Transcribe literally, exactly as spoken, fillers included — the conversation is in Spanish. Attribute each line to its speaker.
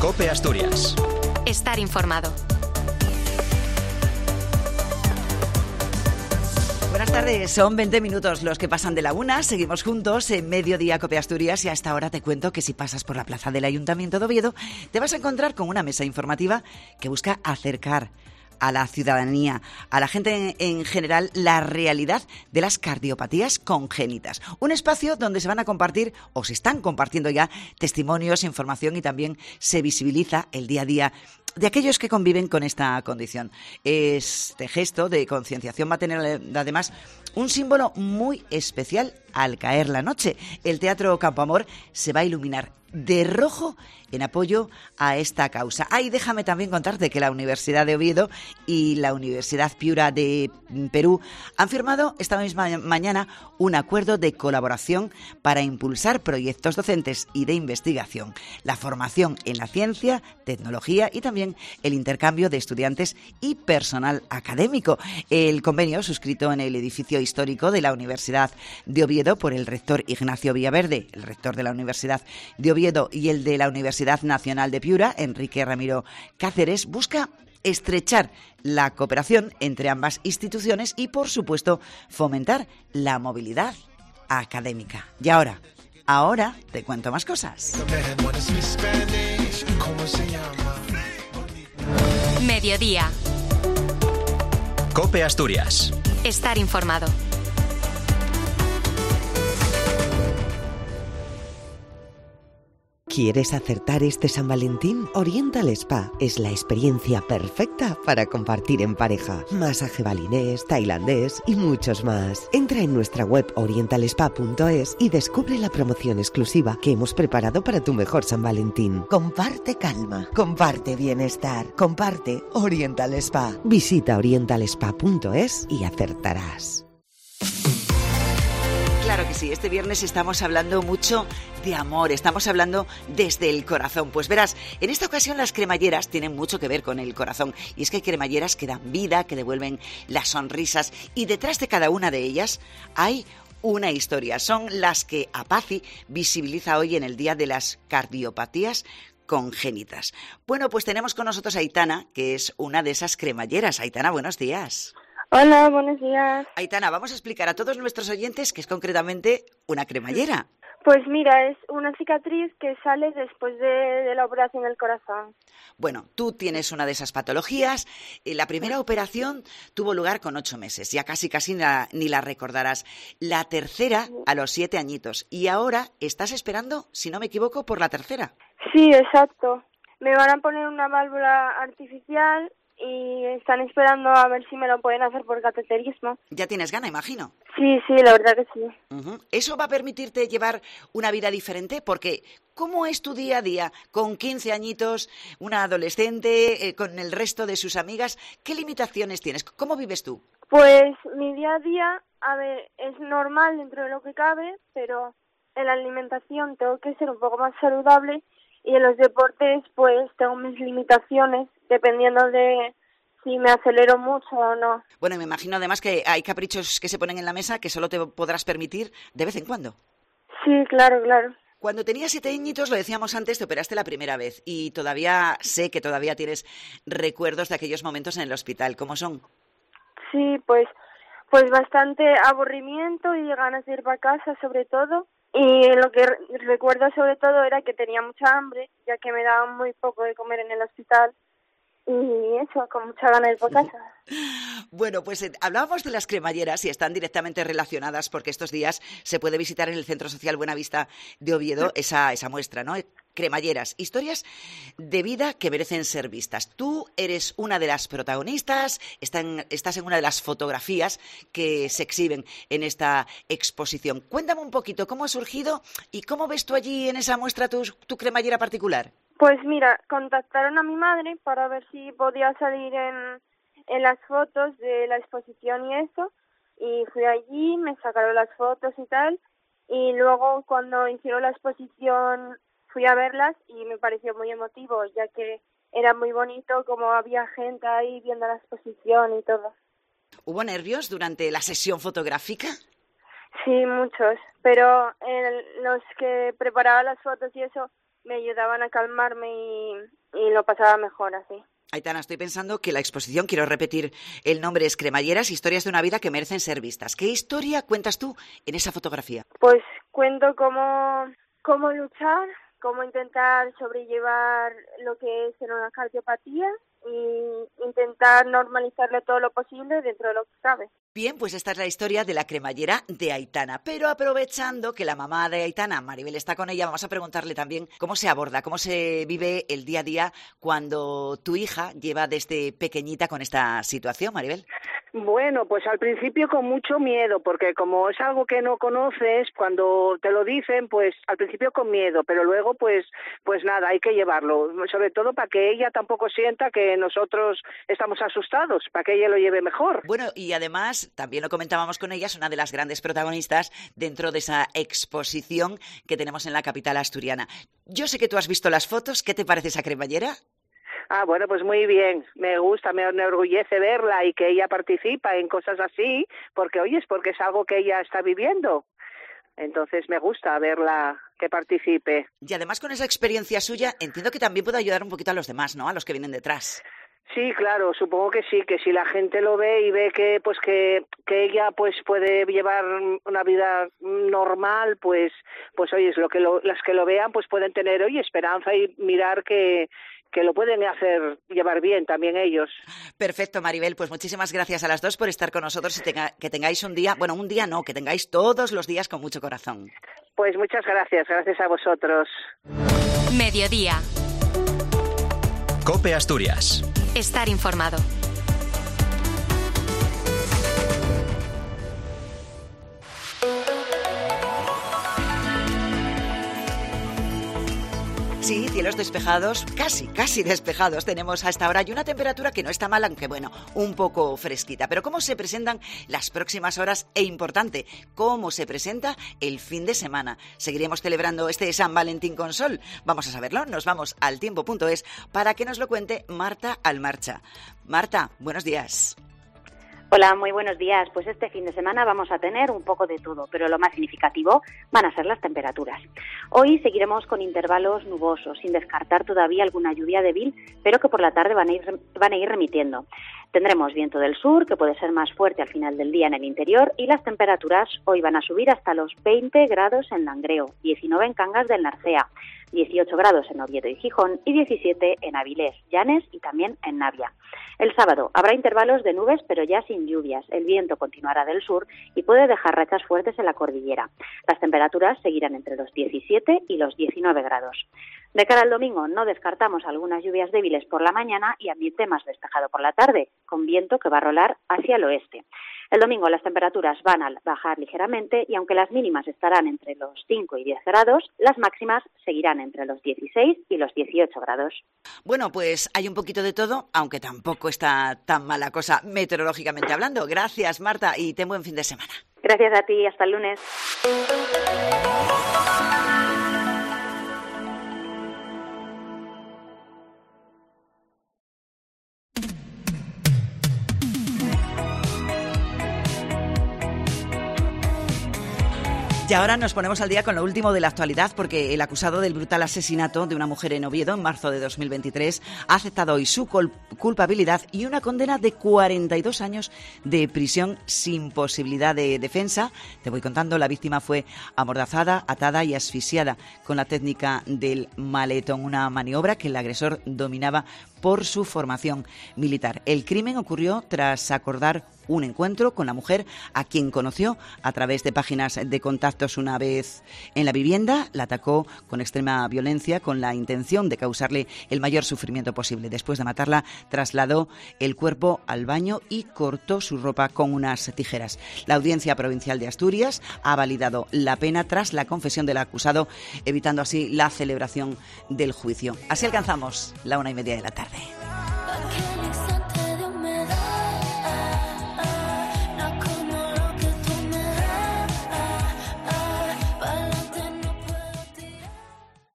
Speaker 1: COPE Asturias.
Speaker 2: Estar informado.
Speaker 3: Buenas tardes, son veinte minutos los que pasan de la una. Seguimos juntos en Mediodía COPE Asturias y hasta ahora te cuento que si pasas por la plaza del Ayuntamiento de Oviedo te vas a encontrar con una mesa informativa que busca acercar a la ciudadanía, a la gente en, en general, la realidad de las cardiopatías congénitas. Un espacio donde se van a compartir, o se están compartiendo ya, testimonios, información y también se visibiliza el día a día de aquellos que conviven con esta condición. Este gesto de concienciación va a tener además un símbolo muy especial al caer la noche. El Teatro Campo Amor se va a iluminar de rojo en apoyo a esta causa. Ah, y déjame también contarte que la Universidad de Oviedo y la Universidad Piura de Perú han firmado esta misma mañana un acuerdo de colaboración para impulsar proyectos docentes y de investigación, la formación en la ciencia, tecnología y también el intercambio de estudiantes y personal académico. El convenio, suscrito en el edificio histórico de la Universidad de Oviedo por el rector Ignacio Villaverde, el rector de la Universidad de Oviedo, y el de la Universidad Nacional de Piura, Enrique Ramiro Cáceres, busca estrechar la cooperación entre ambas instituciones y, por supuesto, fomentar la movilidad académica. Y ahora, ahora te cuento más cosas.
Speaker 2: Mediodía.
Speaker 1: COPE Asturias.
Speaker 2: Estar informado.
Speaker 4: ¿Quieres acertar este San Valentín? Oriental Spa es la experiencia perfecta para compartir en pareja. Masaje balinés, tailandés y muchos más. Entra en nuestra web oriental spa punto es y descubre la promoción exclusiva que hemos preparado para tu mejor San Valentín. Comparte calma, comparte bienestar, comparte Oriental Spa. Visita oriental spa punto es y acertarás.
Speaker 3: Claro que sí, este viernes estamos hablando mucho de amor, estamos hablando desde el corazón. Pues verás, en esta ocasión las cremalleras tienen mucho que ver con el corazón. Y es que hay cremalleras que dan vida, que devuelven las sonrisas, y detrás de cada una de ellas hay una historia. Son las que APACI visibiliza hoy en el Día de las Cardiopatías Congénitas. Bueno, pues tenemos con nosotros a Aitana, que es una de esas cremalleras. Aitana, buenos días.
Speaker 5: Hola, buenos días.
Speaker 3: Aitana, vamos a explicar a todos nuestros oyentes qué es concretamente una cremallera.
Speaker 5: Pues mira, es una cicatriz que sale después de, de la operación del corazón.
Speaker 3: Bueno, tú tienes una de esas patologías. La primera operación tuvo lugar con ocho meses, ya casi casi la, ni la recordarás. La tercera a los siete añitos. Y ahora estás esperando, si no me equivoco, por la tercera.
Speaker 5: Sí, exacto. Me van a poner una válvula artificial y están esperando a ver si me lo pueden hacer por cateterismo.
Speaker 3: Ya tienes gana, imagino.
Speaker 5: Sí, sí, la verdad que sí.
Speaker 3: Uh-huh. ¿Eso va a permitirte llevar una vida diferente? Porque, ¿cómo es tu día a día con quince añitos, una adolescente, eh, con el resto de sus amigas? ¿Qué limitaciones tienes? ¿Cómo vives tú?
Speaker 5: Pues mi día a día, a ver, es normal dentro de lo que cabe, pero en la alimentación tengo que ser un poco más saludable y en los deportes pues tengo mis limitaciones dependiendo de si me acelero mucho o no.
Speaker 3: Bueno, me imagino además que hay caprichos que se ponen en la mesa que solo te podrás permitir de vez en cuando.
Speaker 5: Sí, claro, claro.
Speaker 3: Cuando tenías siete añitos, lo decíamos antes, te operaste la primera vez y todavía sé que todavía tienes recuerdos de aquellos momentos en el hospital. ¿Cómo son?
Speaker 5: Sí, pues, pues bastante aburrimiento y ganas de ir para casa sobre todo. Y lo que recuerdo sobre todo era que tenía mucha hambre, ya que me daban muy poco de comer en el hospital. Y eso, con mucha ganas de ir por casa.
Speaker 3: Bueno, pues eh, hablábamos de las cremalleras y están directamente relacionadas porque estos días se puede visitar en el Centro Social Buenavista de Oviedo esa, esa muestra, ¿no? Cremalleras, historias de vida que merecen ser vistas. Tú eres una de las protagonistas, están, estás en una de las fotografías que se exhiben en esta exposición. Cuéntame un poquito cómo ha surgido y cómo ves tú allí en esa muestra tu, tu cremallera particular.
Speaker 5: Pues mira, contactaron a mi madre para ver si podía salir en, en las fotos de la exposición y eso, y fui allí, me sacaron las fotos y tal, y luego cuando hicieron la exposición fui a verlas y me pareció muy emotivo, ya que era muy bonito como había gente ahí viendo la exposición y todo.
Speaker 3: ¿Hubo nervios durante la sesión fotográfica?
Speaker 5: Sí, muchos, pero eh, los que preparaban las fotos y eso me ayudaban a calmarme y, y lo pasaba mejor así.
Speaker 3: Aitana, estoy pensando que la exposición, quiero repetir, el nombre es Cremalleras, historias de una vida que merecen ser vistas. ¿Qué historia cuentas tú en esa fotografía?
Speaker 5: Pues cuento cómo, cómo luchar, cómo intentar sobrellevar lo que es tener una cardiopatía y intentar normalizarlo todo lo posible dentro de lo que cabe.
Speaker 3: Bien, pues esta es la historia de la cremallera de Aitana. Pero aprovechando que la mamá de Aitana, Maribel, está con ella, vamos a preguntarle también cómo se aborda, cómo se vive el día a día cuando tu hija lleva desde pequeñita con esta situación, Maribel.
Speaker 1: Bueno, pues al principio con mucho miedo, porque como es algo que no conoces, cuando te lo dicen, pues al principio con miedo, pero luego pues pues nada, hay que llevarlo, sobre todo para que ella tampoco sienta que nosotros estamos asustados, para que ella lo lleve mejor.
Speaker 3: Bueno, y además, también lo comentábamos con ella, es una de las grandes protagonistas dentro de esa exposición que tenemos en la capital asturiana. Yo sé que tú has visto las fotos, ¿qué te parece esa cremallera?
Speaker 1: Ah, bueno, pues muy bien, me gusta, me enorgullece verla y que ella participa en cosas así, porque, oye, es porque es algo que ella está viviendo. Entonces me gusta verla que participe.
Speaker 3: Y además con esa experiencia suya, entiendo que también puede ayudar un poquito a los demás, ¿no? A los que vienen detrás.
Speaker 1: Sí, claro, supongo que sí, que si la gente lo ve y ve que pues que, que ella pues puede llevar una vida normal, pues pues oye, es lo que lo, las que lo vean pues pueden tener hoy esperanza y mirar que que lo pueden hacer llevar bien también ellos.
Speaker 3: Perfecto, Maribel, pues muchísimas gracias a las dos por estar con nosotros y tenga, que tengáis un día, bueno, un día no, que tengáis todos los días con mucho corazón.
Speaker 1: Pues muchas gracias, gracias a vosotros.
Speaker 2: Mediodía.
Speaker 6: COPE Asturias.
Speaker 2: Estar informado.
Speaker 3: Sí, cielos despejados, casi, casi despejados tenemos a esta hora y una temperatura que no está mal, aunque bueno, un poco fresquita. Pero ¿cómo se presentan las próximas horas? E importante, ¿cómo se presenta el fin de semana? ¿Seguiremos celebrando este San Valentín con sol? Vamos a saberlo, nos vamos al tiempo punto es para que nos lo cuente Marta Almarcha. Marta, buenos días.
Speaker 7: Hola, muy buenos días. Pues este fin de semana vamos a tener un poco de todo, pero lo más significativo van a ser las temperaturas. Hoy seguiremos con intervalos nubosos, sin descartar todavía alguna lluvia débil, pero que por la tarde van a ir, van a ir remitiendo. Tendremos viento del sur, que puede ser más fuerte al final del día en el interior, y las temperaturas hoy van a subir hasta los veinte grados en Langreo, diecinueve en Cangas del Narcea, dieciocho grados en Oviedo y Gijón y diecisiete en Avilés, Llanes y también en Navia. El sábado habrá intervalos de nubes, pero ya sin lluvias. El viento continuará del sur y puede dejar rachas fuertes en la cordillera. Las temperaturas seguirán entre los diecisiete y los diecinueve grados. De cara al domingo no descartamos algunas lluvias débiles por la mañana y ambiente más despejado por la tarde, con viento que va a rolar hacia el oeste. El domingo las temperaturas van a bajar ligeramente y aunque las mínimas estarán entre los cinco y diez grados, las máximas seguirán entre los dieciséis y los dieciocho grados.
Speaker 3: Bueno, pues hay un poquito de todo, aunque tampoco está tan mala cosa meteorológicamente hablando. Gracias, Marta, y ten buen fin de semana.
Speaker 7: Gracias a ti, hasta el lunes.
Speaker 3: Y ahora nos ponemos al día con lo último de la actualidad porque el acusado del brutal asesinato de una mujer en Oviedo en marzo de dos mil veintitrés ha aceptado hoy su culpabilidad y una condena de cuarenta y dos años de prisión sin posibilidad de defensa. Te voy contando, la víctima fue amordazada, atada y asfixiada con la técnica del maletón, una maniobra que el agresor dominaba por su formación militar. El crimen ocurrió tras acordar un encuentro con la mujer a quien conoció a través de páginas de contactos una vez en la vivienda. La atacó con extrema violencia con la intención de causarle el mayor sufrimiento posible. Después de matarla, trasladó el cuerpo al baño y cortó su ropa con unas tijeras. La Audiencia Provincial de Asturias ha validado la pena tras la confesión del acusado, evitando así la celebración del juicio. Así alcanzamos la una y media de la tarde.